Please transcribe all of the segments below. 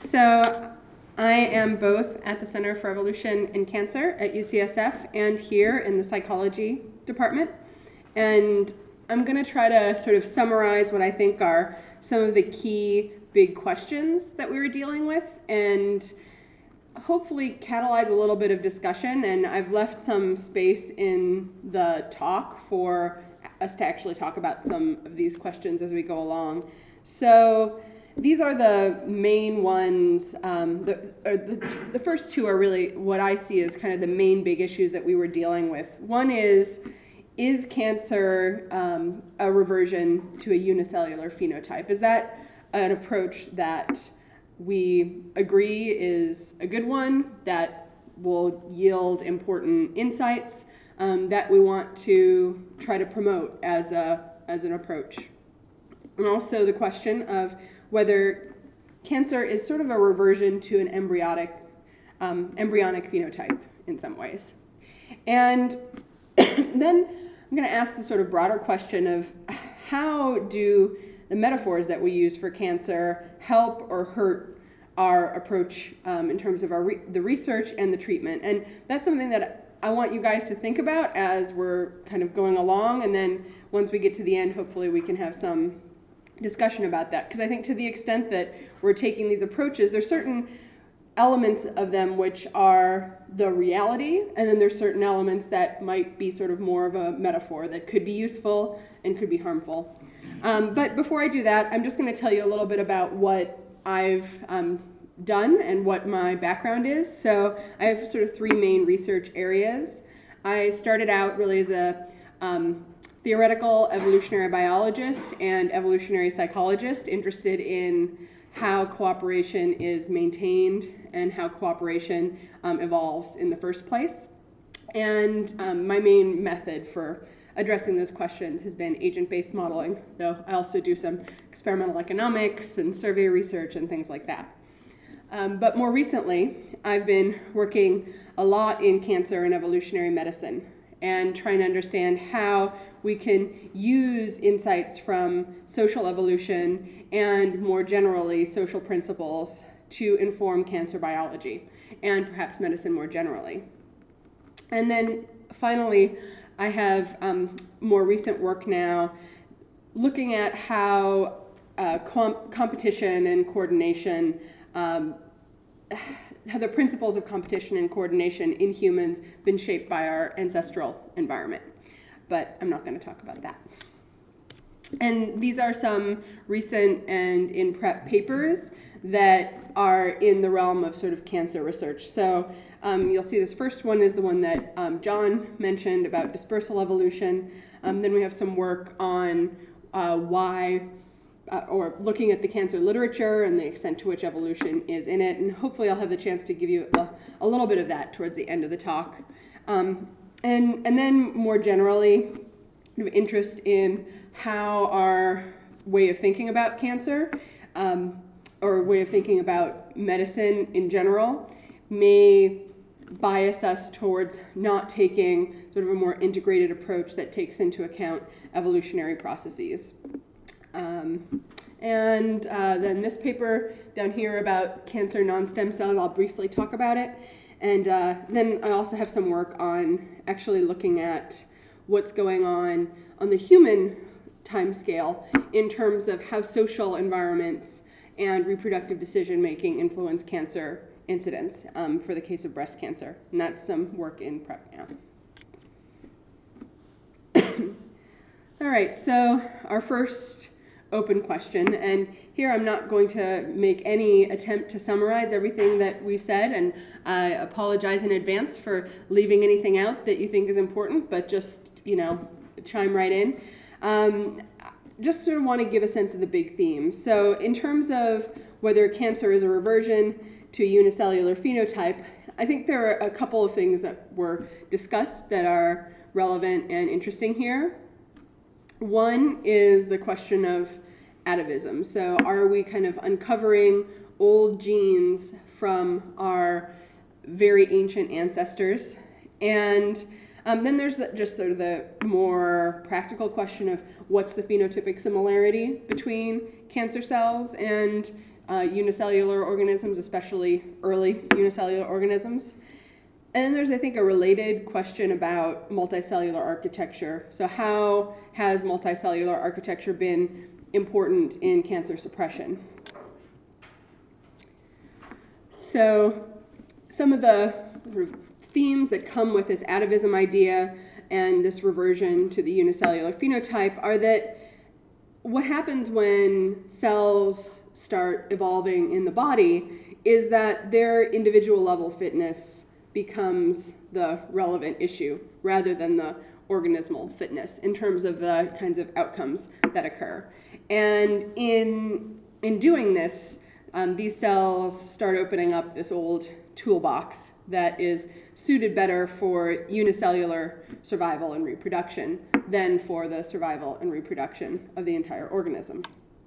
So I am both at the Center for Evolution and Cancer at UCSF and here in the psychology department. And I'm going to try to sort of summarize what I think are some of the key big questions that we were dealing with and hopefully catalyze a little bit of discussion. And I've left some space in the talk for us to actually talk about some of these questions as we go along. So these are the main ones. The first two are really what I see as kind of the main big issues that we were dealing with. One is cancer a reversion to a unicellular phenotype? Is that an approach that we agree is a good one, that will yield important insights, that we want to try to promote as an approach? And also the question of whether cancer is sort of a reversion to an embryonic phenotype in some ways. And then I'm going to ask the sort of broader question of how do the metaphors that we use for cancer help or hurt our approach in terms of the research and the treatment. And that's something that I want you guys to think about as we're kind of going along. And then once we get to the end, hopefully we can have some discussion about that, because I think to the extent that we're taking these approaches, there's certain elements of them which are the reality, and then there's certain elements that might be sort of more of a metaphor that could be useful and could be harmful. But before I do that, I'm just going to tell you a little bit about what I've done and what my background is. So I have sort of three main research areas. I started out really as a theoretical evolutionary biologist and evolutionary psychologist interested in how cooperation is maintained and how cooperation evolves in the first place. And my main method for addressing those questions has been agent-based modeling, though I also do some experimental economics and survey research and things like that. But more recently, I've been working a lot in cancer and evolutionary medicine and trying to understand how we can use insights from social evolution and more generally social principles to inform cancer biology and perhaps medicine more generally. And then finally, I have more recent work now looking at how competition and coordination, how the principles of competition and coordination in humans been shaped by our ancestral environment. But I'm not going to talk about that. And these are some recent and in prep papers that are in the realm of sort of cancer research. So you'll see this first one is the one that John mentioned about dispersal evolution. Then we have some work on or looking at the cancer literature and the extent to which evolution is in it. And hopefully I'll have the chance to give you a little bit of that towards the end of the talk. And then more generally, interest in how our way of thinking about cancer or way of thinking about medicine in general may bias us towards not taking sort of a more integrated approach that takes into account evolutionary processes. And then this paper down here about cancer non-stem cells, I'll briefly talk about it. And then I also have some work on actually looking at what's going on the human time scale in terms of how social environments and reproductive decision-making influence cancer incidence for the case of breast cancer. And that's some work in prep now. All right, so our first open question, and here I'm not going to make any attempt to summarize everything that we've said, and I apologize in advance for leaving anything out that you think is important, but just, chime right in. Just sort of want to give a sense of the big themes. So in terms of whether cancer is a reversion to a unicellular phenotype, I think there are a couple of things that were discussed that are relevant and interesting here. One is the question of atavism. So are we kind of uncovering old genes from our very ancient ancestors? And then there's just sort of the more practical question of what's the phenotypic similarity between cancer cells and unicellular organisms, especially early unicellular organisms. And then there's, I think, a related question about multicellular architecture. So how has multicellular architecture been important in cancer suppression? So some of the sort of themes that come with this atavism idea and this reversion to the unicellular phenotype are that what happens when cells start evolving in the body is that their individual level fitness becomes the relevant issue rather than the organismal fitness in terms of the kinds of outcomes that occur. And in doing this, these cells start opening up this old toolbox that is suited better for unicellular survival and reproduction than for the survival and reproduction of the entire organism.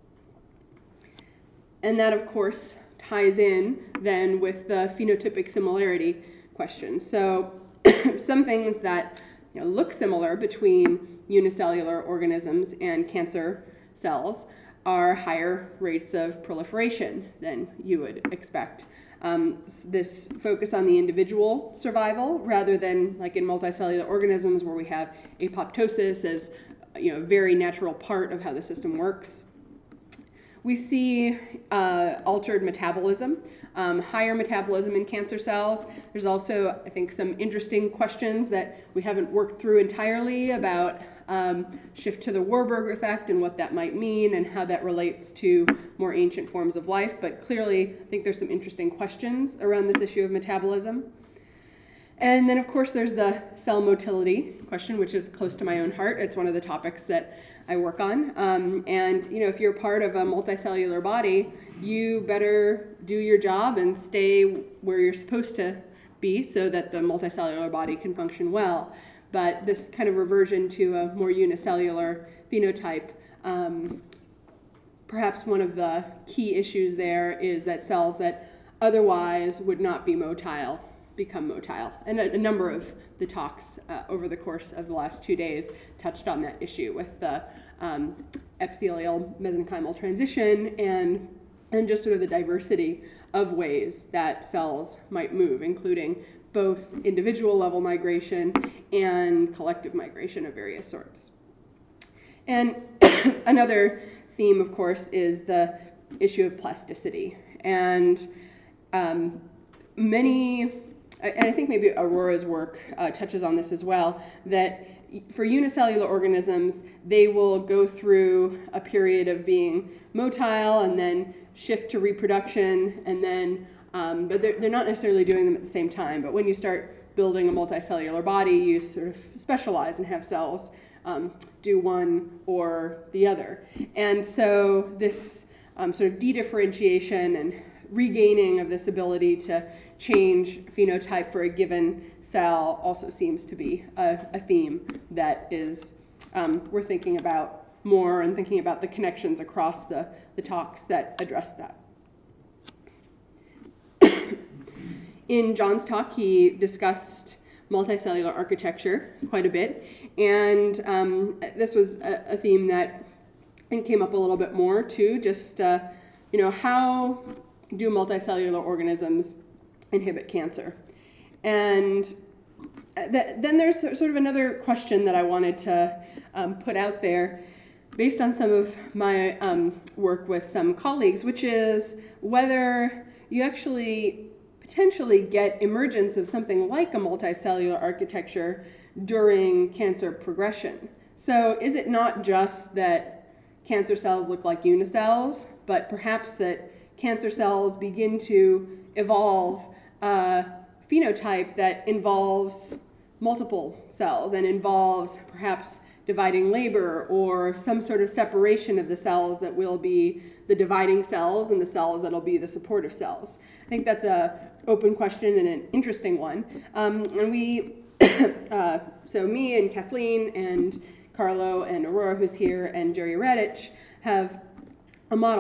And that, of course, ties in then with the phenotypic similarity question. So some things that look similar between unicellular organisms and cancer cells are higher rates of proliferation than you would expect. This focus on the individual survival rather than like in multicellular organisms where we have apoptosis as a very natural part of how the system works. We see altered metabolism, higher metabolism in cancer cells. There's also, I think, some interesting questions that we haven't worked through entirely about shift to the Warburg effect and what that might mean and how that relates to more ancient forms of life. But clearly, I think there's some interesting questions around this issue of metabolism. And then, of course, there's the cell motility question, which is close to my own heart. It's one of the topics that I work on. And if you're part of a multicellular body, you better do your job and stay where you're supposed to be so that the multicellular body can function well. But this kind of reversion to a more unicellular phenotype, perhaps one of the key issues there is that cells that otherwise would not be motile become motile. And a number of the talks over the course of the last 2 days touched on that issue with the epithelial mesenchymal transition and just sort of the diversity of ways that cells might move, including both individual level migration and collective migration of various sorts. And another theme, of course, is the issue of plasticity. And and I think maybe Aurora's work touches on this as well, that for unicellular organisms, they will go through a period of being motile and then shift to reproduction, and then, but they're not necessarily doing them at the same time. But when you start building a multicellular body, you sort of specialize and have cells do one or the other. And so this sort of de-differentiation and regaining of this ability to change phenotype for a given cell also seems to be a theme that is we're thinking about more and thinking about the connections across the talks that address that. In John's talk, he discussed multicellular architecture quite a bit, and this was a theme that I think came up a little bit more too, just how do multicellular organisms inhibit cancer? And then there's sort of another question that I wanted to put out there based on some of my work with some colleagues, which is whether you actually potentially get emergence of something like a multicellular architecture during cancer progression. So is it not just that cancer cells look like unicells, but perhaps that cancer cells begin to evolve a phenotype that involves multiple cells and involves perhaps dividing labor or some sort of separation of the cells that will be the dividing cells and the cells that'll be the supportive cells? I think that's an open question and an interesting one. And we, so me and Kathleen and Carlo and Aurora, who's here, and Jerry Radich have a model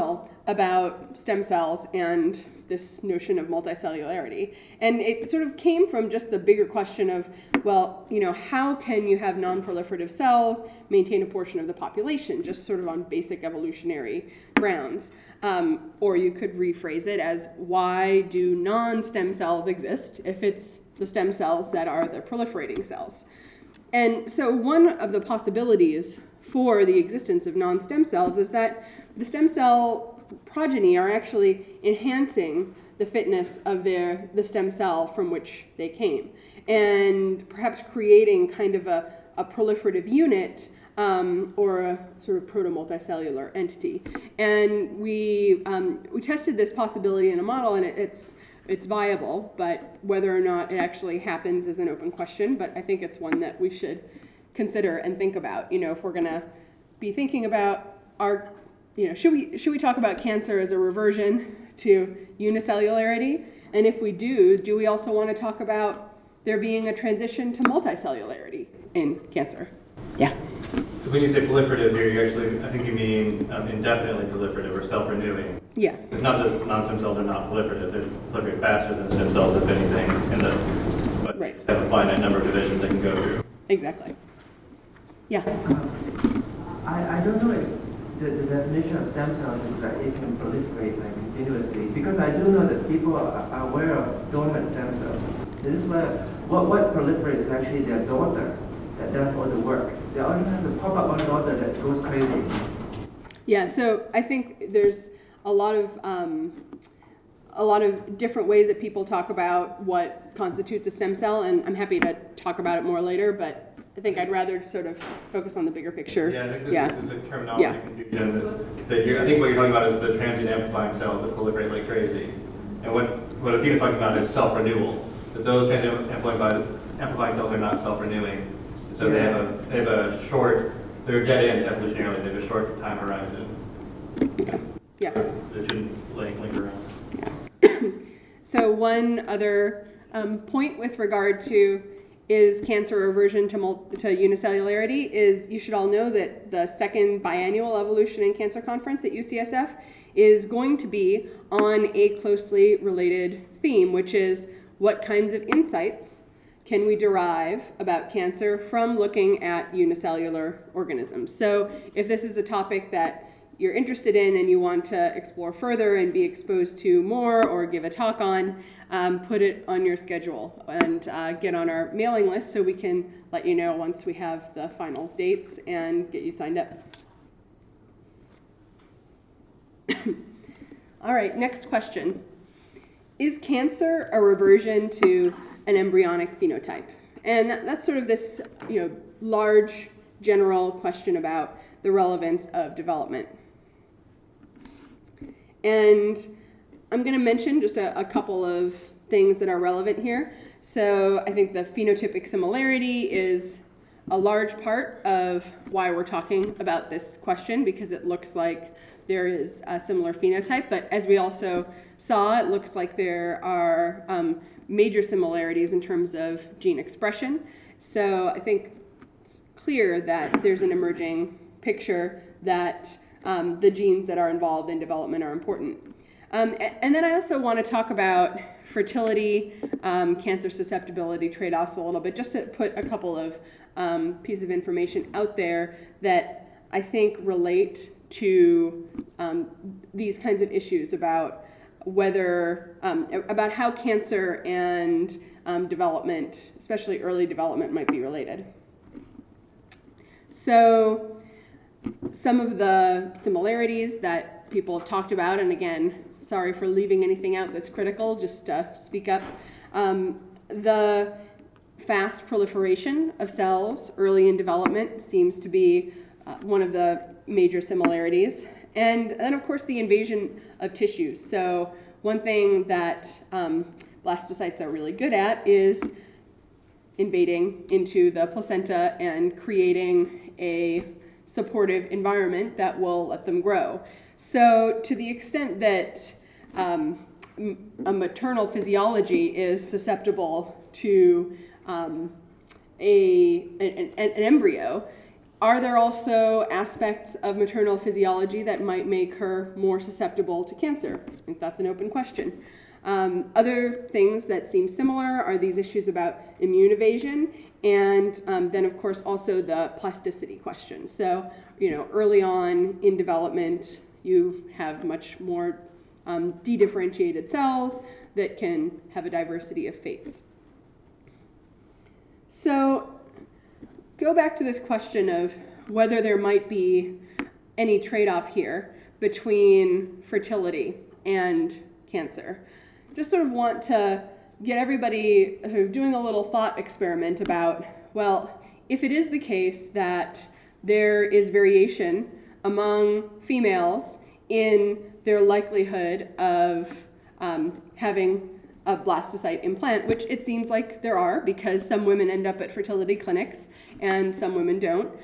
about stem cells and this notion of multicellularity. And it sort of came from just the bigger question of, well, how can you have non-proliferative cells maintain a portion of the population, just sort of on basic evolutionary grounds? Or you could rephrase it as, why do non-stem cells exist if it's the stem cells that are the proliferating cells? And so one of the possibilities for the existence of non-stem cells is that the stem cell progeny are actually enhancing the fitness of the stem cell from which they came, and perhaps creating kind of a proliferative unit or a sort of proto-multicellular entity. And we tested this possibility in a model, and it's viable, but whether or not it actually happens is an open question. But I think it's one that we should consider and think about. If we're going to be thinking about our, should we talk about cancer as a reversion to unicellularity? And if we do we also want to talk about there being a transition to multicellularity in cancer? Yeah. So when you say proliferative here, you actually, I think you mean indefinitely proliferative or self-renewing. Yeah. It's not that non-stem cells are not proliferative. They proliferate faster than stem cells, if anything, but right. have a finite number of divisions they can go through. Exactly. Yeah. I don't know if the definition of stem cells is that it can proliferate continuously, because I do know that people are aware of dormant stem cells. This is what proliferates is actually their daughter that does all the work. They already have the pop-up on daughter that goes crazy. Yeah, so I think there's a lot of different ways that people talk about what constitutes a stem cell, and I'm happy to talk about it more later, but I think I'd rather sort of focus on the bigger picture. Yeah, I think this is a terminology confusion. I think what you're talking about is the transient amplifying cells that proliferate like crazy. And what Athena's talking about is self-renewal. That those transient amplifying cells are not self-renewing. So they have a short, they're dead end evolutionarily, they have a short time horizon. Okay. Yeah. They shouldn't linger around. Yeah. So one other point with regard to is cancer reversion to unicellularity is you should all know that the second biannual Evolution in Cancer Conference at UCSF is going to be on a closely related theme, which is what kinds of insights can we derive about cancer from looking at unicellular organisms. So if this is a topic that you're interested in and you want to explore further and be exposed to more or give a talk on, put it on your schedule and get on our mailing list so we can let you know once we have the final dates and get you signed up. All right, next question. Is cancer a reversion to an embryonic phenotype? And that's sort of this large general question about the relevance of development. And I'm going to mention just a couple of things that are relevant here. So I think the phenotypic similarity is a large part of why we're talking about this question, because it looks like there is a similar phenotype. But as we also saw, it looks like there are major similarities in terms of gene expression. So I think it's clear that there's an emerging picture that the genes that are involved in development are important. And then I also want to talk about fertility, cancer susceptibility trade-offs a little bit, just to put a couple of pieces of information out there that I think relate to these kinds of issues about whether, about how cancer and development, especially early development, might be related. So some of the similarities that people have talked about, and again, sorry for leaving anything out that's critical, just speak up. The fast proliferation of cells early in development seems to be one of the major similarities. And then, of course, the invasion of tissues. So one thing that blastocytes are really good at is invading into the placenta and creating a supportive environment that will let them grow. So to the extent that a maternal physiology is susceptible to an embryo, Are there also aspects of maternal physiology that might make her more susceptible to cancer? I think that's an open question. Other things that seem similar are these issues about immune evasion, and then of course also the plasticity question. So, early on in development, you have much more dedifferentiated cells that can have a diversity of fates. So, go back to this question of whether there might be any trade-off here between fertility and cancer. Just sort of want to get everybody sort of doing a little thought experiment about, well, if it is the case that there is variation among females in their likelihood of having a blastocyte implant, which it seems like there are because some women end up at fertility clinics and some women don't,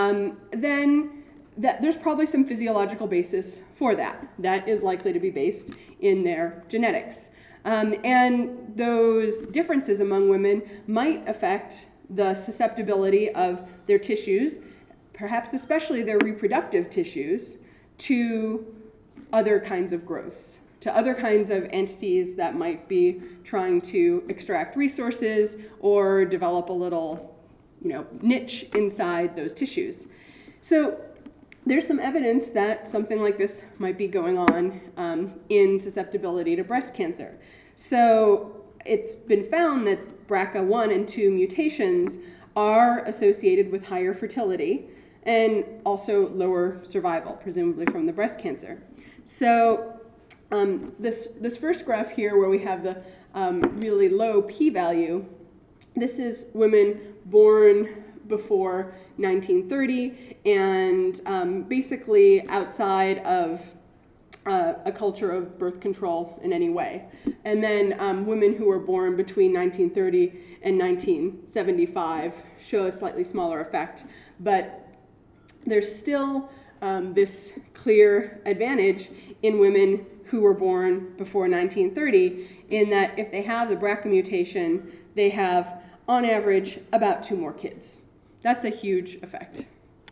then there's probably some physiological basis for that. That is likely to be based in their genetics. And those differences among women might affect the susceptibility of their tissues, perhaps especially their reproductive tissues, to other kinds of growths, to other kinds of entities that might be trying to extract resources or develop a little, niche inside those tissues. So there's some evidence that something like this might be going on in susceptibility to breast cancer. So it's been found that BRCA1 and 2 mutations are associated with higher fertility and also lower survival, presumably from the breast cancer. So this first graph here where we have the really low p-value, this is women born before 1930 and basically outside of a culture of birth control in any way. And then women who were born between 1930 and 1975 show a slightly smaller effect, but there's still this clear advantage in women who were born before 1930 in that if they have the BRCA mutation, they have, on average, about 2 more kids. That's a huge effect.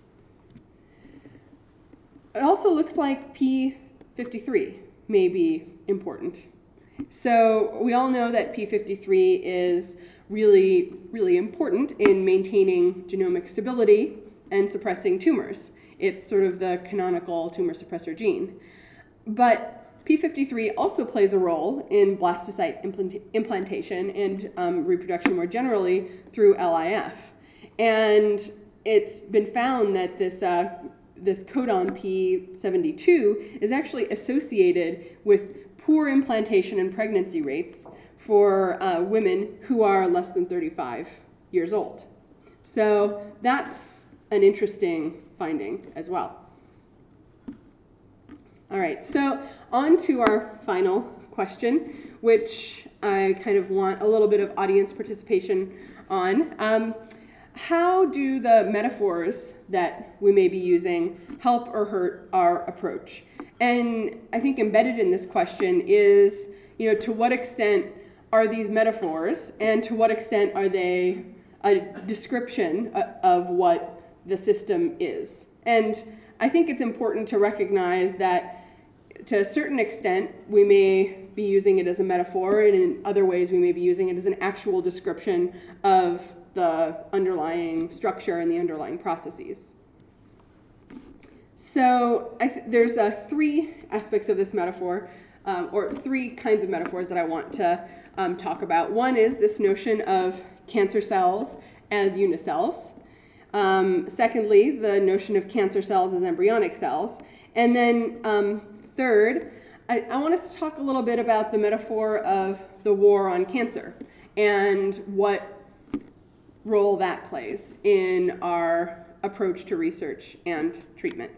It also looks like P53 may be important. So we all know that P53 is really, really important in maintaining genomic stability and suppressing tumors. It's sort of the canonical tumor suppressor gene. But P53 also plays a role in blastocyte implantation and reproduction more generally through LIF. And it's been found that this codon P72 is actually associated with poor implantation and pregnancy rates for women who are less than 35 years old. So that's an interesting finding as well. All right, so on to our final question, which I kind of want a little bit of audience participation on. How do the metaphors that we may be using help or hurt our approach? And I think embedded in this question is, to what extent are these metaphors and to what extent are they a description of what the system is? And I think it's important to recognize that to a certain extent, we may be using it as a metaphor, and in other ways we may be using it as an actual description of the underlying structure and the underlying processes. So there's 3 aspects of this metaphor, or 3 kinds of metaphors that I want to talk about. One is this notion of cancer cells as unicells. Secondly, the notion of cancer cells as embryonic cells. And then third, I want us to talk a little bit about the metaphor of the war on cancer and what role that plays in our approach to research and treatment.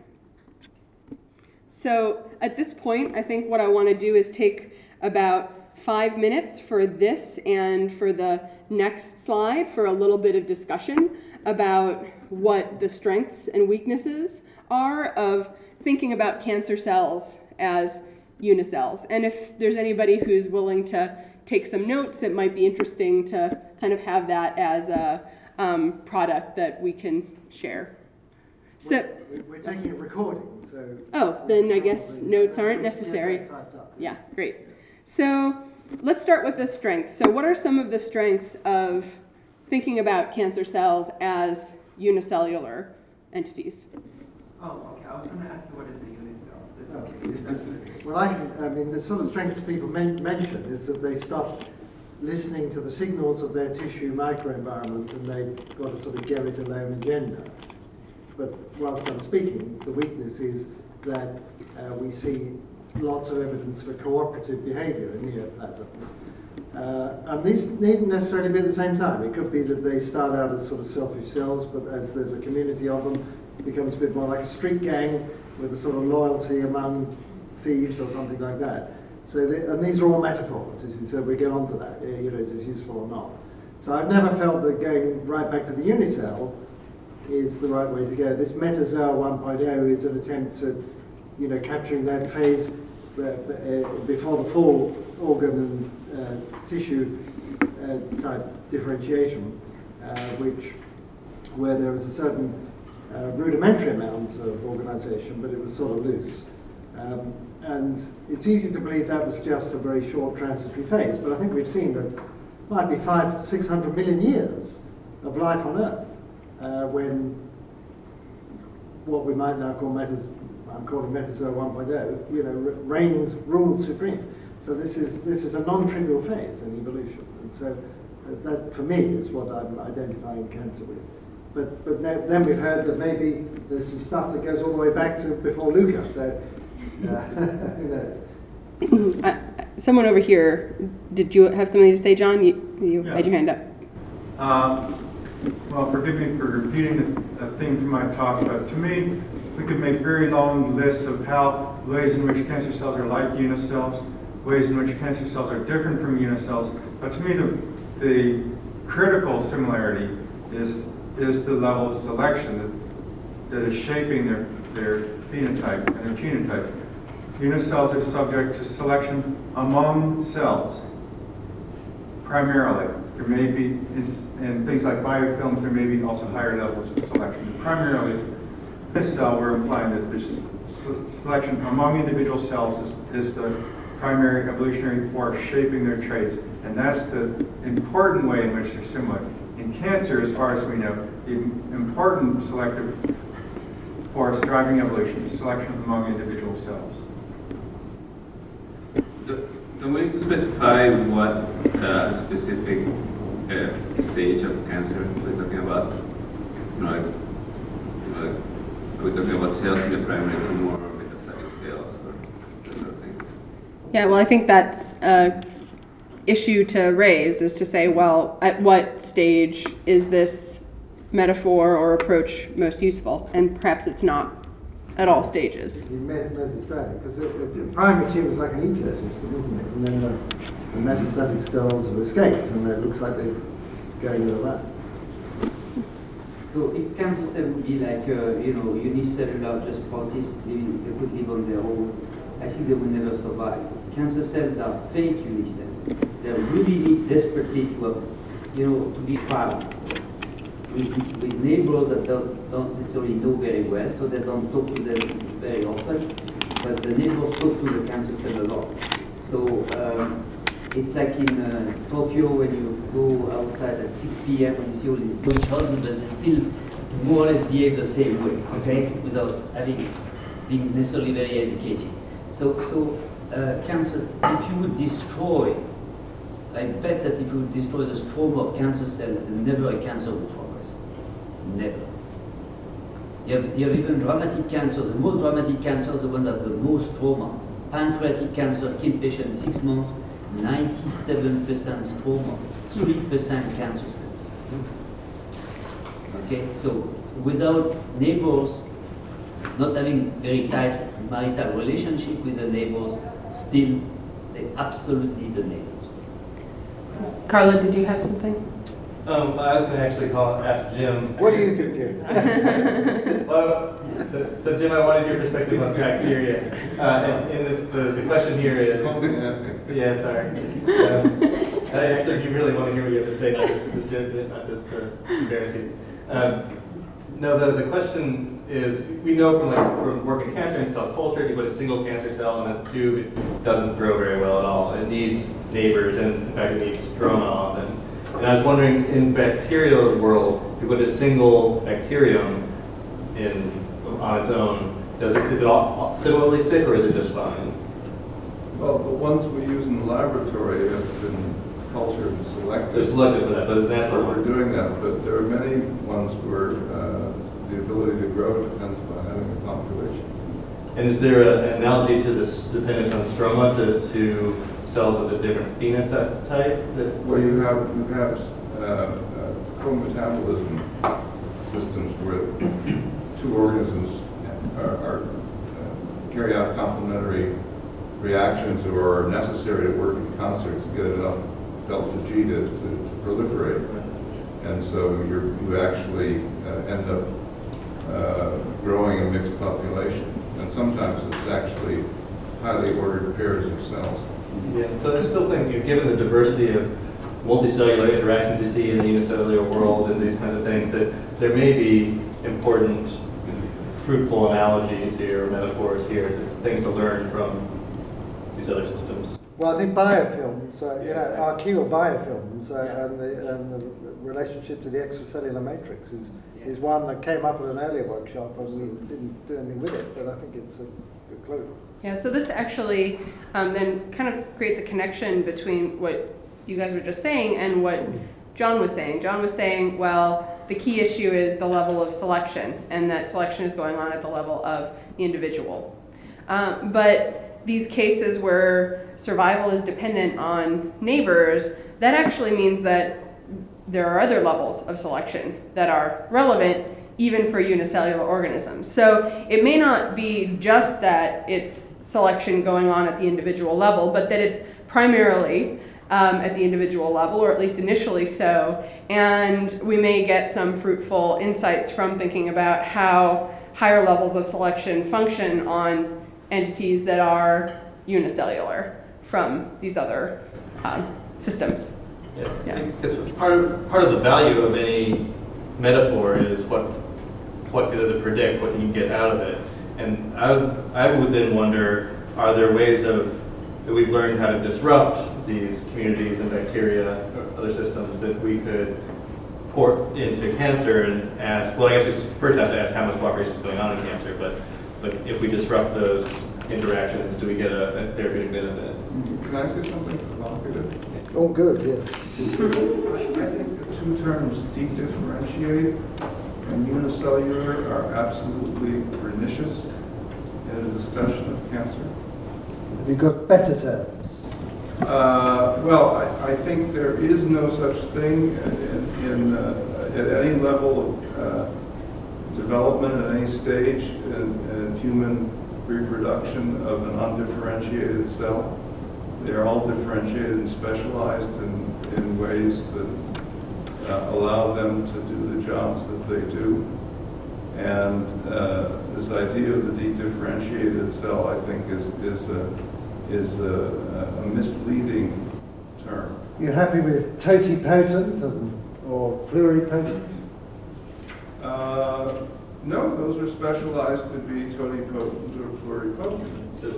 So at this point, I think what I want to do is take about 5 minutes for this and for the next slide for a little bit of discussion about what the strengths and weaknesses are of thinking about cancer cells as unicells. And if there's anybody who's willing to take some notes, it might be interesting to kind of have that as a product that we can share So, we're taking a recording, so. oh, then I guess notes aren't necessary. Yeah, typed up. Yeah, great. So let's start with the strengths. So what are some of the strengths of thinking about cancer cells as unicellular entities? Oh, okay. I was going to ask you what is the unicell. That's okay. Well, I mean, the sort of strengths people mention is that they stop listening to the signals of their tissue microenvironment and they've got a sort of get it alone agenda. But whilst I'm speaking, the weakness is that we see lots of evidence for cooperative behavior in neoplasms. And these needn't necessarily be at the same time. It could be that they start out as sort of selfish cells, but as there's a community of them, it becomes a bit more like a street gang with a sort of loyalty among thieves or something like that. So, and these are all metaphors, so we get onto that, you know, is this useful or not. So I've never felt that going right back to the unicell is the right way to go. This metazoa 1.0 is an attempt at, you know, capturing that phase before the full organ and tissue type differentiation, where there was a certain rudimentary amount of organization, but it was sort of loose. And it's easy to believe that was just a very short transitory phase, but I think we've seen that might be 500-600 million years of life on Earth, when what we might now call I'm calling metazoa 1.0, you know, ruled supreme. So this is a non-trivial phase in evolution, and so that for me is what I'm identifying cancer with. But then we've heard that maybe there's some stuff that goes all the way back to before Luca. So who knows? Someone over here, did you have something to say, John? You had your hand up. Well, forgive me for repeating the theme from my talk, but to me, we could make very long lists of ways in which cancer cells are like unicells, ways in which cancer cells are different from unicells. But to me, the critical similarity is the level of selection that is shaping their phenotype and their genotype. Unicells are subject to selection among cells, primarily. There may be, in things like biofilms, there may be also higher levels of selection. But primarily, this cell, we're implying that there's selection among individual cells is the primary evolutionary force shaping their traits. And that's the important way in which they're similar. In cancer, as far as we know, the important selective force driving evolution is selection among individual cells. Don't we need to specify what specific stage of cancer we're talking about? Are we talking about cells in the primary tumor or metastatic cells or that sort of thing? Yeah, well, I think that's an issue to raise, is to say, well, at what stage is this metaphor or approach most useful? And perhaps it's not at all stages. Metastatic, because the primary tumor is like an ecosystem, isn't it? And then the metastatic cells have escaped, and it looks like they're going to the lab. So if cancer cell would be like, unicellular, just protists, they could live on their own, I think they would never survive. Cancer cells are fake unicells. They really need desperately to have, to be found with neighbors that don't necessarily know very well, so they don't talk to them very often, but the neighbors talk to the cancer cell a lot. So it's like in Tokyo when you go outside at 6 p.m. and you see all these sunshots, but they still more or less behave the same way, okay, without being necessarily very educated. So cancer, if you would destroy, I bet that if you would destroy the stroma of cancer cell, never a cancer would progress. Never. You have even dramatic cancer. The most dramatic cancer is the one that have the most stroma. Pancreatic cancer killed patient in 6 months, 97% stroma, 3% cancer cells. Okay, so without neighbors, not having very tight marital relationship with the neighbors, still they absolutely need the neighbors. Carlo, did you have something? I was going to actually ask Jim. What do you think, Jim? Well, so Jim, I wanted your perspective on bacteria. And the question here is, yeah, sorry. Actually, if you really want to hear what you have to say, not just good, not just embarrassing. No, the question is we know from working in cancer and cell culture, you put a single cancer cell in a tube, it doesn't grow very well at all. It needs neighbors, and in fact, it needs stroma often. And I was wondering, in bacterial world, if you put a single bacterium on its own, is it all similarly sick, or is it just fine? Well, the ones we use in the laboratory have been cultured and selected. They're selected for that, but that's what We're doing that, but there are many ones where the ability to grow depends on having a population. And is there an analogy to this dependence on stroma to cells with a different phenotype? Well, you have co-metabolism systems where two organisms carry out complementary reactions or are necessary to work in concert to get enough delta G to proliferate. And so you actually end up growing a mixed population. And sometimes it's actually highly ordered pairs of cells. Yeah, so I still think, given the diversity of multicellular interactions you see in the unicellular world and these kinds of things, that there may be important, fruitful analogies here, metaphors here, things to learn from these other systems. Well, I think biofilms, archaeal biofilms, and the relationship to the extracellular matrix is one that came up at an earlier workshop, and we didn't do anything with it, but I think it's a good clue. Yeah, so this actually then kind of creates a connection between what you guys were just saying and what John was saying. John was saying, well, the key issue is the level of selection, and that selection is going on at the level of the individual. But these cases where survival is dependent on neighbors, that actually means that there are other levels of selection that are relevant even for unicellular organisms. So it may not be just that it's selection going on at the individual level, but that it's primarily at the individual level, or at least initially so. And we may get some fruitful insights from thinking about how higher levels of selection function on entities that are unicellular from these other systems. Yeah. Yeah. Because part of the value of any metaphor is what does it predict, what can you get out of it? And I would then wonder, are there ways that we've learned how to disrupt these communities and bacteria or other systems that we could port into cancer and ask, well, I guess we first have to ask how much cooperation is going on in cancer, but if we disrupt those interactions, do we get a therapeutic benefit? Can I say something provocative? Oh, good, yes. I think the two terms dedifferentiate and unicellular are absolutely pernicious in a discussion of cancer. Have you got better terms? Well, I think there is no such thing at any level of development, at any stage in human reproduction of an undifferentiated cell. They are all differentiated and specialized in ways that allow them to do the jobs that they do. And this idea of the dedifferentiated cell, I think, is a misleading term. You happy with totipotent or pluripotent? No, those are specialized to be totipotent or pluripotent.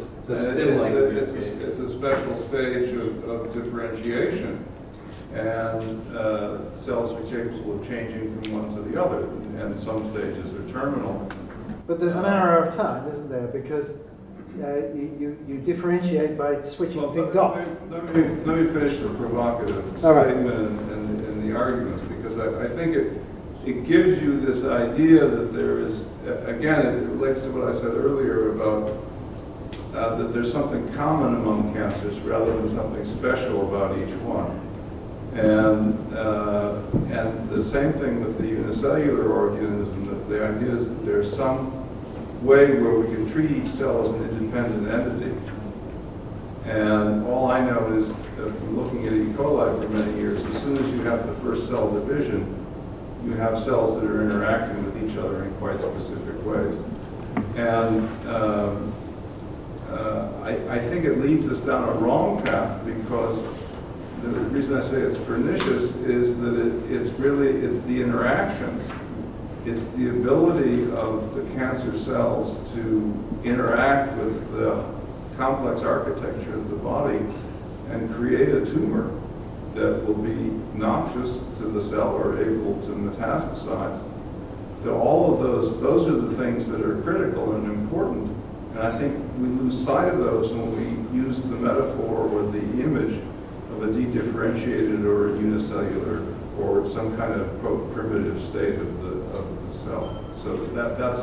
It's a special stage of differentiation, and cells are capable of changing from one to the other, and some stages are terminal. But there's an arrow of time, isn't there? Because you differentiate by switching things off. Let me finish the provocative statement and the argument, because I think it gives you this idea that there is, again, it relates to what I said earlier about that there's something common among cancers rather than something special about each one. And the same thing with the unicellular organism, that the idea is that there's some way where we can treat each cell as an independent entity. And all I know is that from looking at E. coli for many years, as soon as you have the first cell division, you have cells that are interacting with each other in quite specific ways. And I think it leads us down a wrong path, because the reason I say it's pernicious is that it's the interactions It's the ability of the cancer cells to interact with the complex architecture of the body and create a tumor that will be noxious to the cell or able to metastasize. So all of those are the things that are critical and important. And I think we lose sight of those when we use the metaphor or the image of a dedifferentiated or a unicellular or some kind of primitive state of the cell. So that's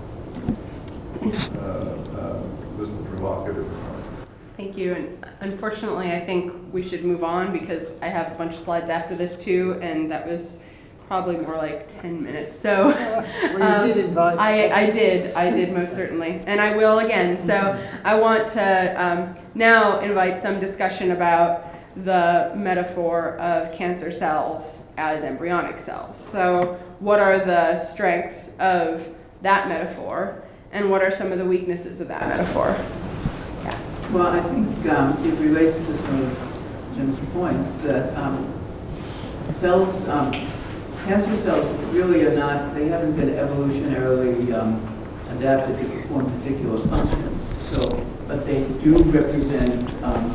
was the provocative remark. Thank you. And unfortunately, I think we should move on because I have a bunch of slides after this too, and that was probably more like 10 minutes. So well, you did invite. I did most certainly, and I will again. So I want to now invite some discussion about the metaphor of cancer cells as embryonic cells. So what are the strengths of that metaphor, and what are some of the weaknesses of that metaphor? Yeah. Well, I think it relates to some of Jim's points that cells, cancer cells really are not, they haven't been evolutionarily adapted to perform particular functions. So, but they do represent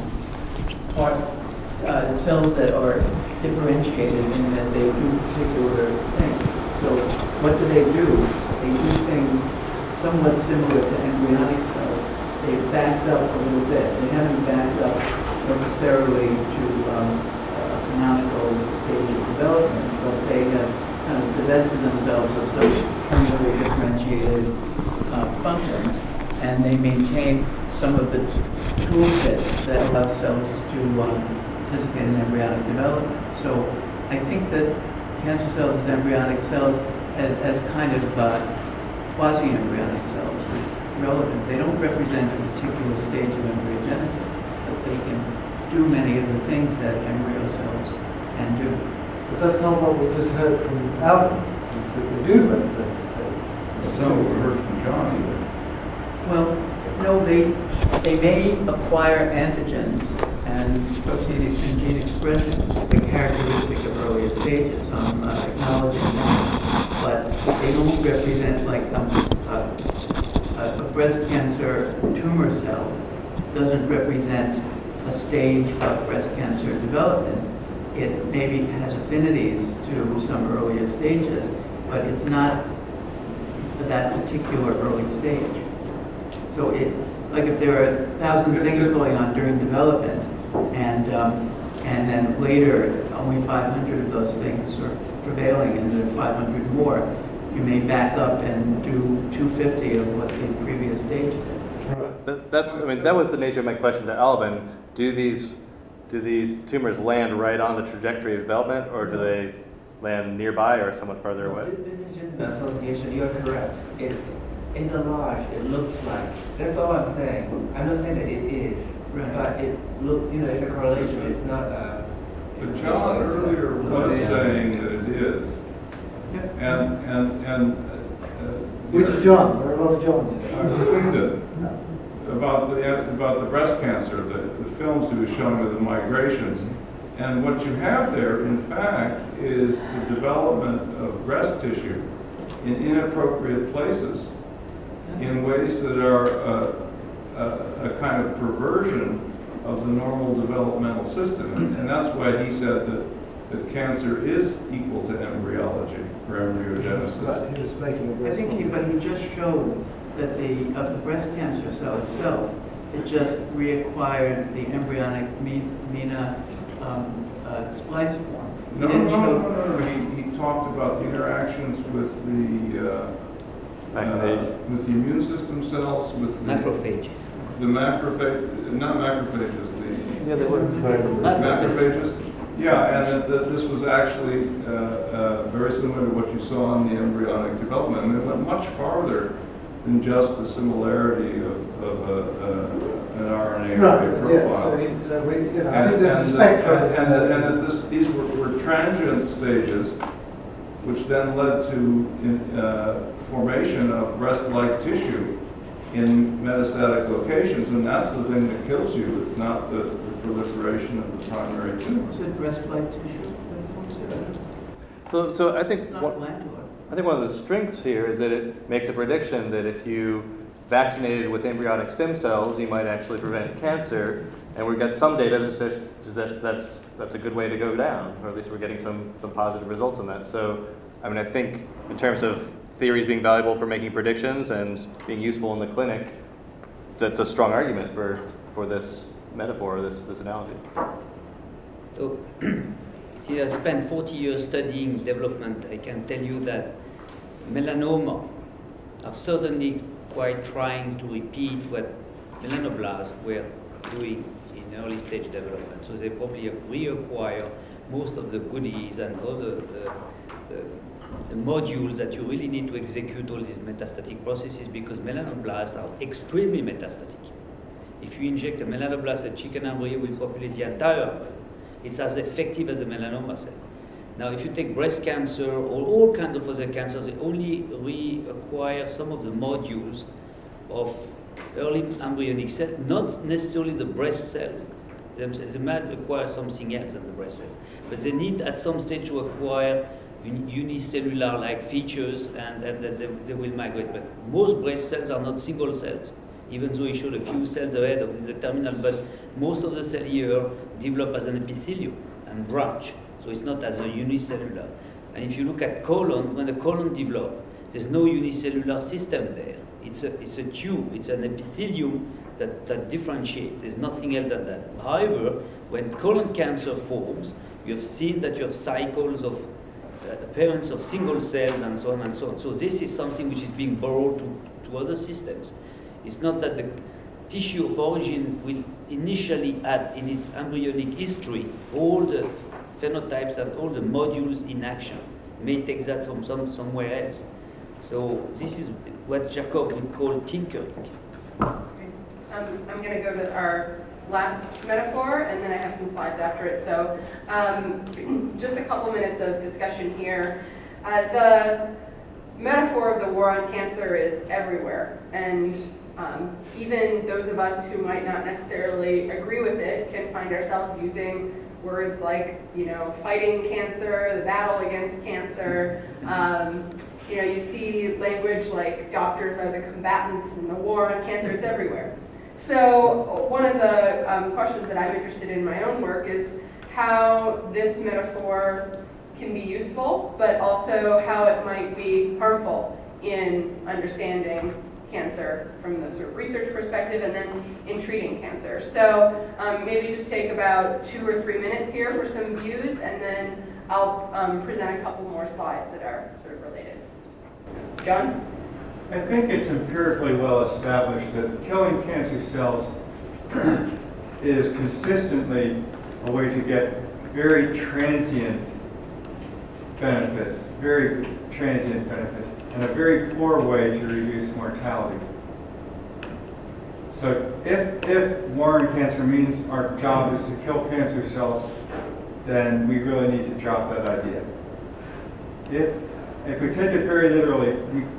cells that are differentiated in that they do particular things. So what do? They do things somewhat similar to embryonic cells. They've backed up a little bit. They haven't backed up necessarily to a canonical stage of development, but they have kind of divested themselves of some terminally differentiated functions, and they maintain some of the toolkit that allows cells to participate in embryonic development. So I think that cancer cells as embryonic cells, as kind of quasi-embryonic cells, are relevant. They don't represent a particular stage of embryogenesis, but they can do many of the things that embryo cells can do. But that's not what we just heard from Alvin. He said they do represent the state. That's not what we heard from John either. Well, no, they may acquire antigens and protein and gene expression, the characteristic of earlier stages. I'm acknowledging that, but they don't represent like a breast cancer tumor cell doesn't represent a stage of breast cancer development. It maybe has affinities to some earlier stages, but it's not that particular early stage. So like if there are 1,000 things going on during development, and then later only 500 of those things are prevailing, and there are 500 more, you may back up and do 250 of what the previous stage did. That was the nature of my question to Alvin. Do these tumors land right on the trajectory of development, or do they land nearby or somewhat further away? This is just an association. You're correct. In the large, it looks like. That's all I'm saying. I'm not saying that it is, right, but it looks. It's a correlation. It's not a. But John earlier was saying that it is. And which John? There are a lot of Johns. Clinton. About the breast cancer, the films he was showing of the migrations. And what you have there, in fact, is the development of breast tissue in inappropriate places in ways that are a kind of perversion of the normal developmental system. And that's why he said that cancer is equal to embryology or embryogenesis. But he was making a I think but he just showed that of the breast cancer cell itself, it just reacquired the embryonic MENA splice form. No. He talked about the interactions with with the immune system cells, with the macrophages. The macrophage, not macrophages. they were Macrophages. Yeah, and that this was actually very similar to what you saw in the embryonic development. And it went much farther than just the similarity of an RNA profile. Yeah, so I think there's a spectrum. And that these were transient stages, which then led to formation of breast-like tissue in metastatic locations, and that's the thing that kills you. It's not the proliferation of the primary tumor. Is it breast-like tissue? So I think It's not glandular. I think one of the strengths here is that it makes a prediction that if you vaccinated with embryonic stem cells, you might actually prevent cancer. And we've got some data that says that's a good way to go down, or at least we're getting some positive results on that. So, I mean, I think in terms of theories being valuable for making predictions and being useful in the clinic, that's a strong argument for this metaphor, this analogy. So, see, I spent 40 years studying development. I can tell you that melanoma are certainly quite trying to repeat what melanoblasts were doing in early stage development. So they probably reacquire most of the goodies and all the modules that you really need to execute all these metastatic processes, because melanoblasts are extremely metastatic. If you inject a melanoblast, a chicken embryo will populate the entire body. It's as effective as a melanoma cell. Now, if you take breast cancer or all kinds of other cancers, they only reacquire some of the modules of early embryonic cells, not necessarily the breast cells themselves. They might acquire something else than the breast cells. But they need at some stage to acquire unicellular-like features, and they will migrate. But most breast cells are not single cells, even though you showed a few cells ahead of the terminal, but most of the cells here develop as an epithelium and branch. So it's not as a unicellular. And if you look at colon, when the colon develops, there's no unicellular system there. It's a tube, it's an epithelium that differentiates. There's nothing else than that. However, when colon cancer forms, you have seen that you have cycles of appearance of single cells and so on and so on. So this is something which is being borrowed to other systems. It's not that the tissue of origin will initially add in its embryonic history all the phenotypes and all the modules in action. May take that from somewhere else. So this is what Jacob would call tinkering. Okay. I'm going to go to our last metaphor, and then I have some slides after it. So just a couple minutes of discussion here. The metaphor of the war on cancer is everywhere, and even those of us who might not necessarily agree with it can find ourselves using words like, fighting cancer, the battle against cancer. You see language like doctors are the combatants in the war on cancer. It's everywhere. So one of the questions that I'm interested in my own work is how this metaphor can be useful, but also how it might be harmful in understanding cancer from the sort of research perspective and then in treating cancer. So maybe just take about 2 or 3 minutes here for some views, and then I'll present a couple more slides that are sort of related. John? I think it's empirically well established that killing cancer cells is consistently a way to get very transient benefits, and a very poor way to reduce mortality. So if war on cancer means our job is to kill cancer cells, then we really need to drop that idea. If we take it very literally,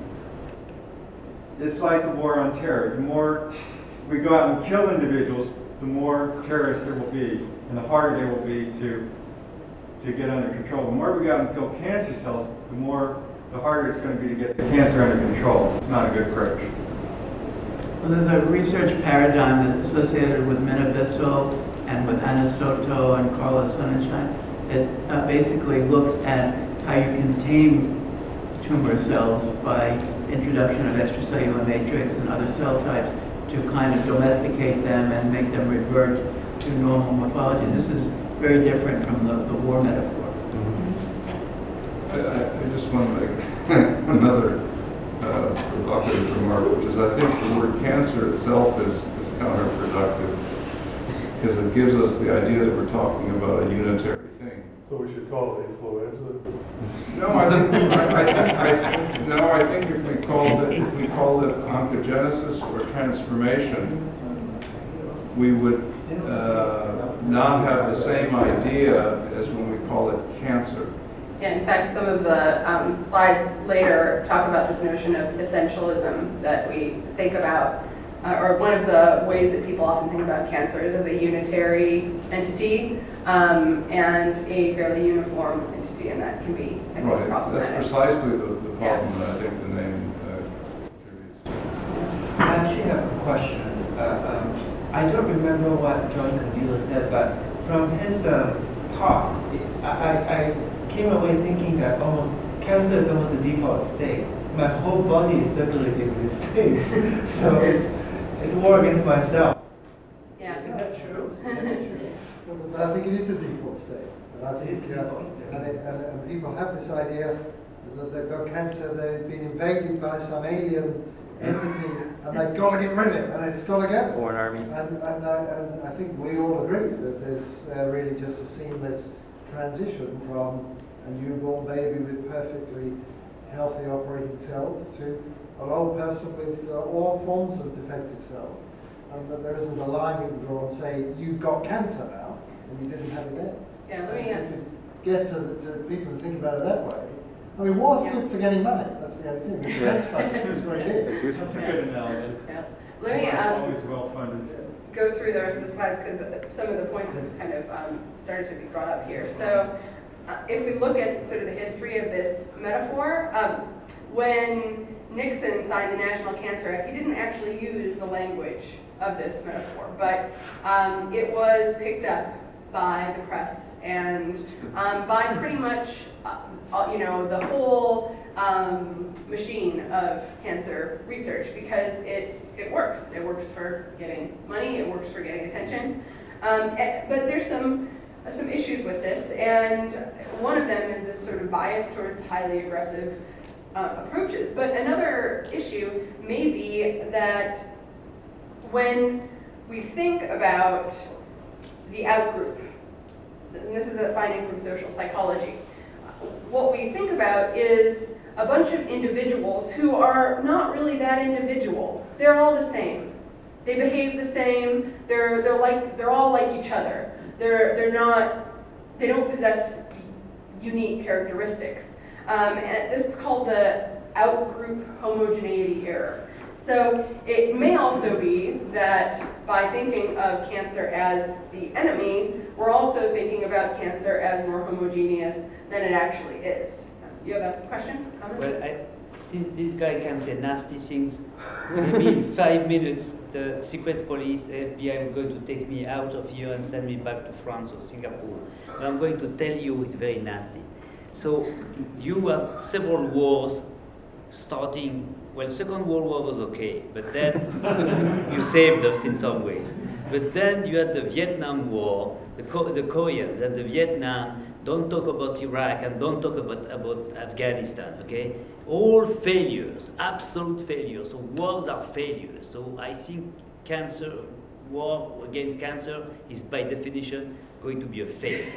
it's like the war on terror. The more we go out and kill individuals, the more terrorists there will be, and the harder they will be to get under control. The more we go out and kill cancer cells, the harder it's going to be to get the cancer under control. It's not a good approach. Well, there's a research paradigm that's associated with Minna Bissell and with Anna Soto and Carla Sonnenschein that basically looks at how you can tame tumor cells by introduction of extracellular matrix and other cell types to kind of domesticate them and make them revert to normal morphology. And this is very different from the war metaphor. I just want to make another provocative remark, which is I think the word cancer itself is counterproductive, because it gives us the idea that we're talking about a unitary thing. So we should call it influenza? No, I think if we called it oncogenesis or transformation, we would not have the same idea as when we call it cancer. Yeah, in fact, some of the slides later talk about this notion of essentialism that we think about or one of the ways that people often think about cancer is as a unitary entity and a fairly uniform entity, and that can be, I think, Right, problematic. that's precisely the problem that I think the name contributes. I actually have a question. I don't remember what John Kadila said, but from his talk, I came away thinking that cancer is almost a default state. My whole body is circulating this state, so it's war against myself. Yeah. Is that true? But I think it is a default state. And I think, It is a default state. and people have this idea that they've got cancer, they've been invaded by some alien entity, and they've got to get rid of it, and it's got to go. Or an army. And I think we all agree that there's really just a seamless transition from a newborn baby with perfectly healthy operating cells to an old person with all forms of defective cells. And that there isn't a line we can draw and say, you've got cancer now, and you didn't have it then. Yeah, let me To get to people to think about it that way. I mean, war's good for getting money. That's the only thing. The defense budget is very big. That's a good analogy. Yeah. Let me Always well funded. go through the rest of the slides because some of the points have kind of started to be brought up here. So if we look at sort of the history of this metaphor, when Nixon signed the National Cancer Act, he didn't actually use the language of this metaphor, but it was picked up by the press and by pretty much the whole machine of cancer research, because it works. It works for getting money. It works for getting attention. But there's some issues with this, and one of them is this sort of bias towards highly aggressive approaches. But another issue may be that when we think about the outgroup, and this is a finding from social psychology, what we think about is a bunch of individuals who are not really that individual. They're all the same. They behave the same. They're all like each other. They don't possess unique characteristics. And this is called the outgroup homogeneity error. So it may also be that by thinking of cancer as the enemy, we're also thinking about cancer as more homogeneous than it actually is. You have a question? Comment? Well, since this guy can say nasty things, maybe in 5 minutes the secret police, the FBI, are going to take me out of here and send me back to France or Singapore. And I'm going to tell you it's very nasty. So you have several wars starting, well, Second World War was okay, but then you saved us in some ways. But then you had the Vietnam War, the Koreans and the Vietnam. Don't talk about Iraq and don't talk about Afghanistan, okay? All failures, absolute failures. So wars are failures. So I think war against cancer is by definition going to be a failure.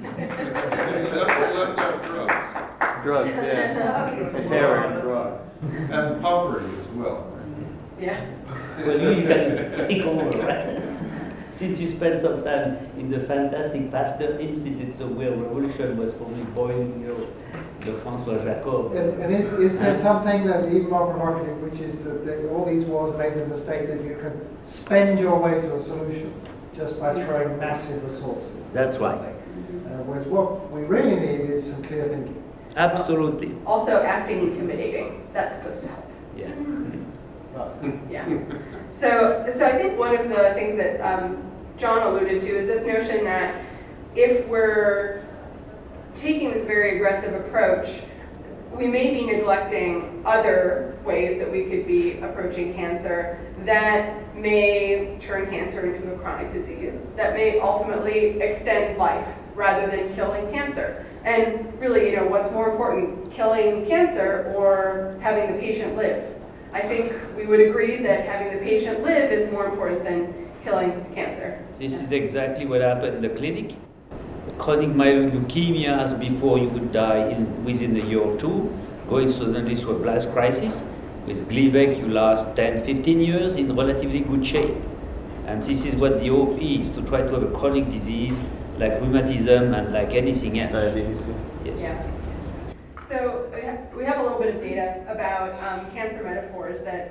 Left out drugs. Drugs, yeah. Terror and drugs. And poverty as well. Yeah. Well, you can take over, right? Since you spent some time in the fantastic Pasteur Institute, so where revolution was probably born, the François Jacob. And is there something that even more provocative, which is that all these wars made the mistake that you can spend your way to a solution just by throwing massive resources? That's right. Whereas what we really need is some clear thinking. Absolutely. Also acting intimidating. That's supposed to help. Yeah. Yeah. So I think one of the things that John alluded to is this notion that if we're taking this very aggressive approach, we may be neglecting other ways that we could be approaching cancer that may turn cancer into a chronic disease, that may ultimately extend life rather than killing cancer. And really, what's more important, killing cancer or having the patient live? I think we would agree that having the patient live is more important than killing cancer. This is exactly what happened in the clinic. Chronic myeloid leukemia, as before you would die within a year or two, going suddenly through a blast crisis. With Gleevec, you last 10, 15 years in relatively good shape. And this is what the hope is, to try to have a chronic disease like rheumatism and like anything else. Diabetes. Yes. Yeah. So we have a little bit of data about cancer metaphors that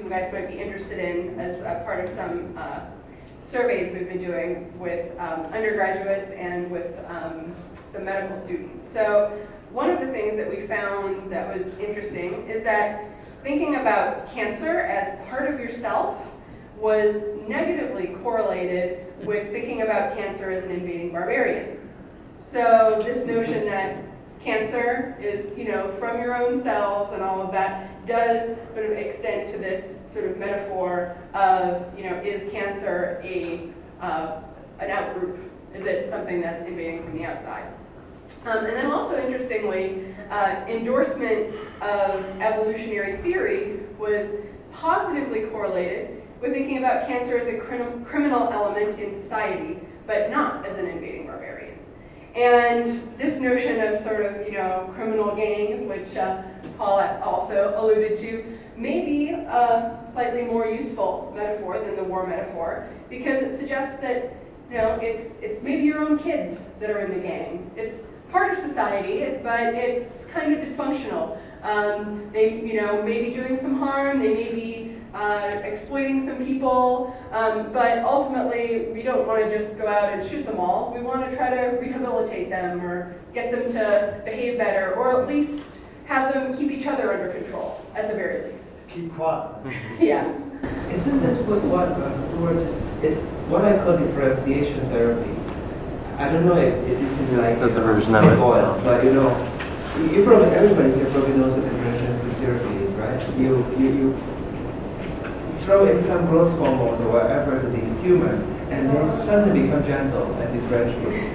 you guys might be interested in as a part of some surveys we've been doing with undergraduates and with some medical students. So one of the things that we found that was interesting is that thinking about cancer as part of yourself was negatively correlated with thinking about cancer as an invading barbarian. So this notion that cancer is, from your own cells and all of that does sort of extend to this sort of metaphor of, is cancer an outgroup? Is it something that's invading from the outside? And then also interestingly, endorsement of evolutionary theory was positively correlated with thinking about cancer as a criminal element in society, but not as an invading barbarian. And this notion of sort of, criminal gangs, which Paul also alluded to, may be a slightly more useful metaphor than the war metaphor, because it suggests that, it's maybe your own kids that are in the gang. It's part of society, but it's kind of dysfunctional. They, may be doing some harm. They may be exploiting some people, but ultimately we don't want to just go out and shoot them all. We want to try to rehabilitate them or get them to behave better, or at least have them keep each other under control, at the very least. Keep quiet. Yeah. Isn't this what Stuart is what I call differentiation therapy? I don't know if it's in like that's a version of it. Oil, but you probably everybody here probably knows what differentiation therapy is, right? You throw in some growth hormones or whatever to these tumors, and they suddenly become gentle and differentiate.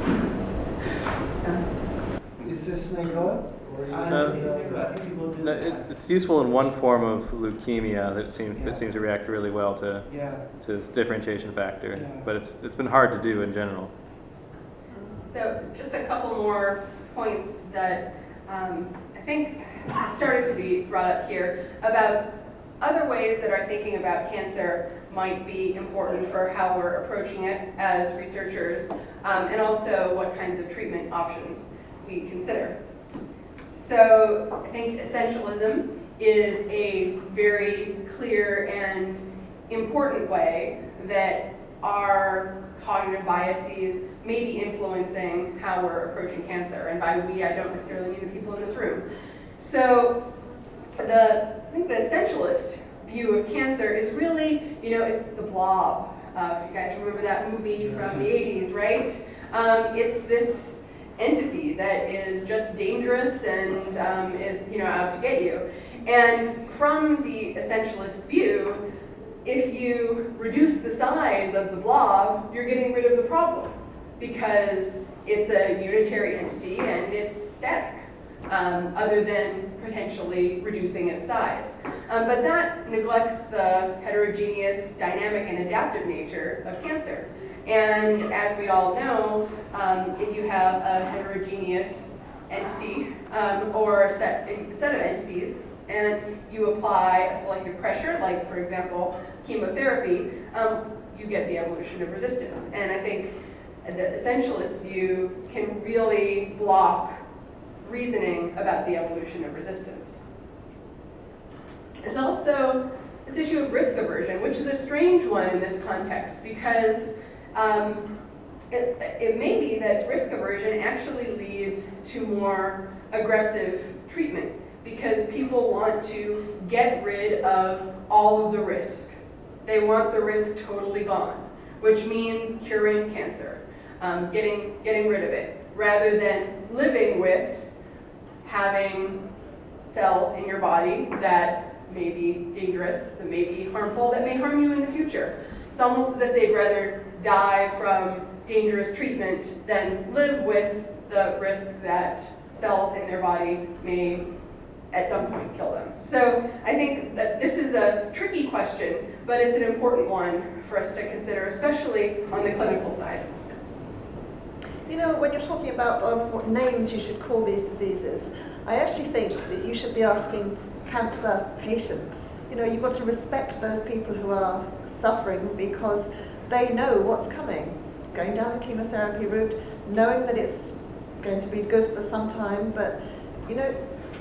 Is this snake oil? It's useful in one form of leukemia that seems to react really well to differentiation factor, but it's been hard to do in general. So just a couple more points that I think started to be brought up here about other ways that our thinking about cancer might be important for how we're approaching it as researchers, and also what kinds of treatment options we consider. So I think essentialism is a very clear and important way that our cognitive biases may be influencing how we're approaching cancer. And by we, I don't necessarily mean the people in this room. So I think the essentialist view of cancer is really, it's the Blob. If you guys remember that movie from the 80s, right? It's this entity that is just dangerous and is, out to get you. And from the essentialist view, if you reduce the size of the blob, you're getting rid of the problem because it's a unitary entity and it's static, other than potentially reducing its size. But that neglects the heterogeneous, dynamic, and adaptive nature of cancer. And as we all know, if you have a heterogeneous entity or a set of entities, and you apply a selective pressure, like for example, chemotherapy, you get the evolution of resistance. And I think the essentialist view can really block reasoning about the evolution of resistance. There's also this issue of risk aversion, which is a strange one in this context, because it may be that risk aversion actually leads to more aggressive treatment, because people want to get rid of all of the risk. They want the risk totally gone, which means curing cancer, getting rid of it, rather than living with having cells in your body that may be dangerous, that may be harmful, that may harm you in the future. It's almost as if they'd rather die from dangerous treatment than live with the risk that cells in their body may at some point kill them. So I think that this is a tricky question, but it's an important one for us to consider, especially on the clinical side. When you're talking about what names you should call these diseases, I actually think that you should be asking cancer patients. You've got to respect those people who are suffering because they know what's coming. Going down the chemotherapy route, knowing that it's going to be good for some time, but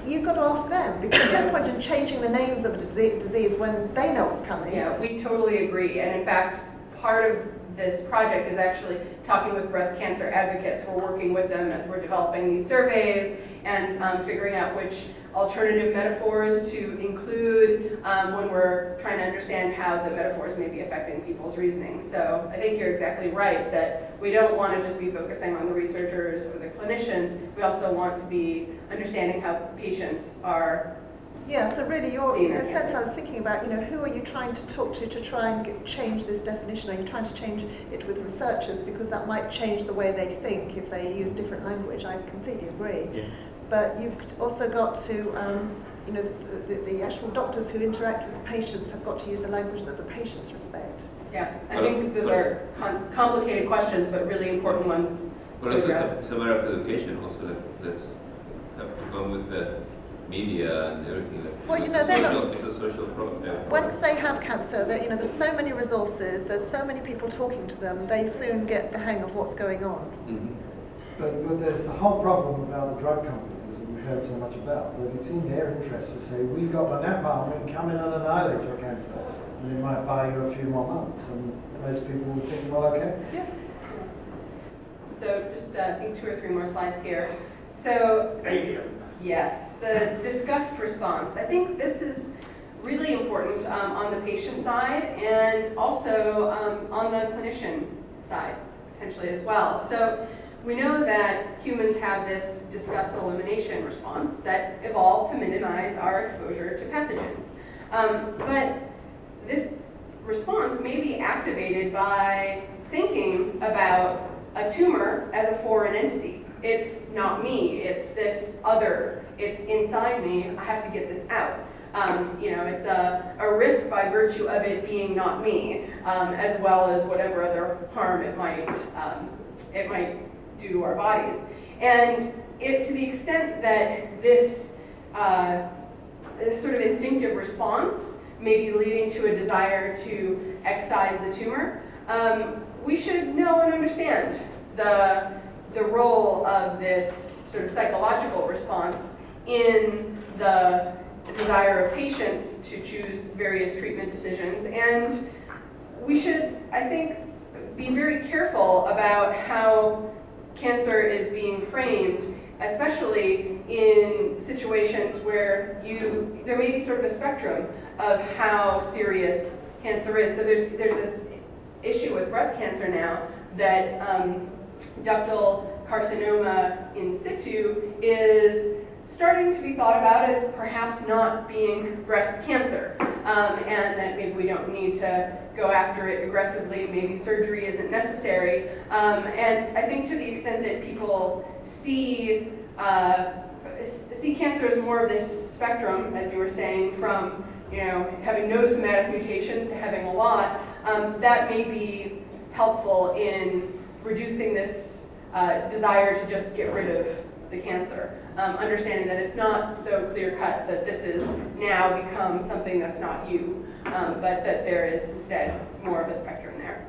you've got to ask them, because there's no point in changing the names of a disease when they know what's coming. Yeah, we totally agree. And in fact, part of this project is actually talking with breast cancer advocates. We're working with them as we're developing these surveys and figuring out which alternative metaphors to include when we're trying to understand how the metaphors may be affecting people's reasoning. So I think you're exactly right that we don't want to just be focusing on the researchers or the clinicians. We also want to be understanding how patients are. Yeah, so really, in a sense, I was thinking about, who are you trying to talk to try and change this definition? Are you trying to change it with researchers, because that might change the way they think if they use different language? I completely agree. Yeah. But you've also got to, the actual doctors who interact with the patients have got to use the language that the patients respect. Yeah, I think those are complicated questions, but really important ones. But also it's a matter of education also that have to come with the media and everything. Well, it's a social problem. Once they have cancer, there's so many resources, there's so many people talking to them, they soon get the hang of what's going on. Mm-hmm. But there's the whole problem about the drug companies that we've heard so much about, that it's in their interest to say, we've got the napalm, we can come in and annihilate your cancer. And it might buy you a few more months, and most people would think, well, okay. Yeah. So just I think 2 or 3 more slides here. So, yes, the discussed response. I think this is really important on the patient side and also on the clinician side, potentially as well. So we know that humans have this disgust elimination response that evolved to minimize our exposure to pathogens. But this response may be activated by thinking about a tumor as a foreign entity. It's not me, it's this other, it's inside me, I have to get this out. It's a risk by virtue of it being not me, as well as whatever other harm it might do to our bodies. And to the extent that this sort of instinctive response may be leading to a desire to excise the tumor, we should know and understand the role of this sort of psychological response in the desire of patients to choose various treatment decisions. And we should, I think, be very careful about how cancer is being framed, especially in situations where there may be sort of a spectrum of how serious cancer is. So there's this issue with breast cancer now that ductal carcinoma in situ is starting to be thought about as perhaps not being breast cancer, and that maybe we don't need to go after it aggressively, maybe surgery isn't necessary. And I think to the extent that people see cancer as more of this spectrum, as you were saying, from having no somatic mutations to having a lot, that may be helpful in reducing this desire to just get rid of the cancer. Understanding that it's not so clear-cut that this is now become something that's not you, but that there is instead more of a spectrum there.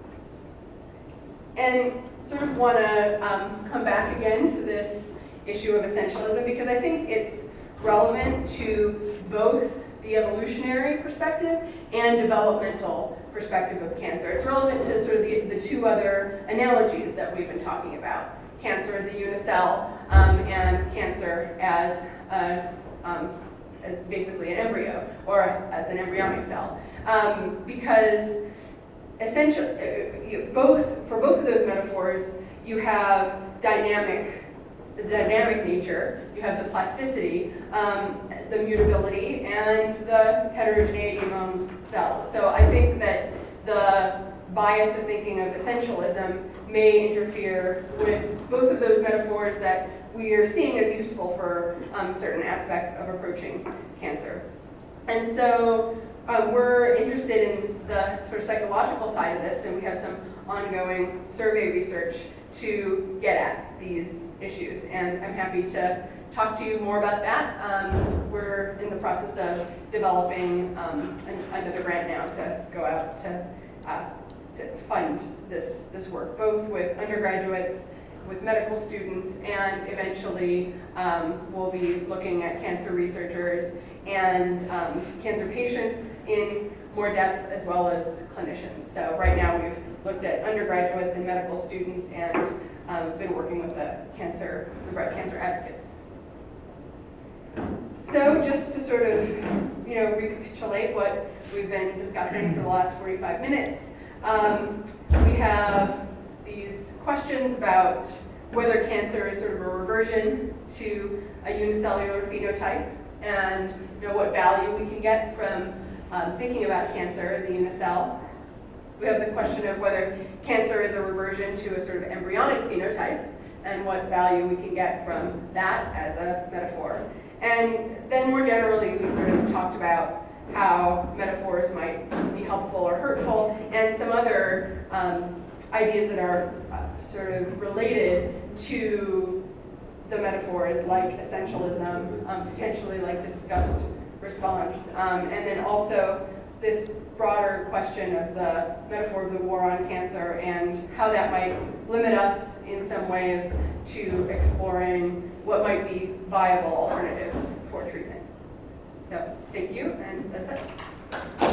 And sort of want to come back again to this issue of essentialism, because I think it's relevant to both the evolutionary perspective and developmental perspective of cancer. It's relevant to sort of the 2 other analogies that we've been talking about. Cancer as a unicell, and cancer as basically an embryo, or as an embryonic cell. Because essentially, for both of those metaphors, you have the dynamic nature, you have the plasticity, the mutability, and the heterogeneity among cells. So I think that the bias of thinking of essentialism may interfere with both of those metaphors that we are seeing as useful for certain aspects of approaching cancer. And so we're interested in the sort of psychological side of this, and we have some ongoing survey research to get at these issues. And I'm happy to talk to you more about that. We're in the process of developing another grant now to go out to fund this work, both with undergraduates with medical students, and eventually we'll be looking at cancer researchers and cancer patients in more depth, as well as clinicians. So right now we've looked at undergraduates and medical students, and been working with the breast cancer advocates. So just to sort of, recapitulate what we've been discussing for the last 45 minutes, we have these questions about whether cancer is sort of a reversion to a unicellular phenotype, and what value we can get from thinking about cancer as a unicell. We have the question of whether cancer is a reversion to a sort of embryonic phenotype, and what value we can get from that as a metaphor. And then more generally, we sort of talked about how metaphors might be helpful or hurtful, and some other ideas that are sort of related to the metaphors, like essentialism, potentially like the disgust response, and then also this broader question of the metaphor of the war on cancer and how that might limit us in some ways to exploring what might be viable alternatives for treatment. So thank you, and that's it.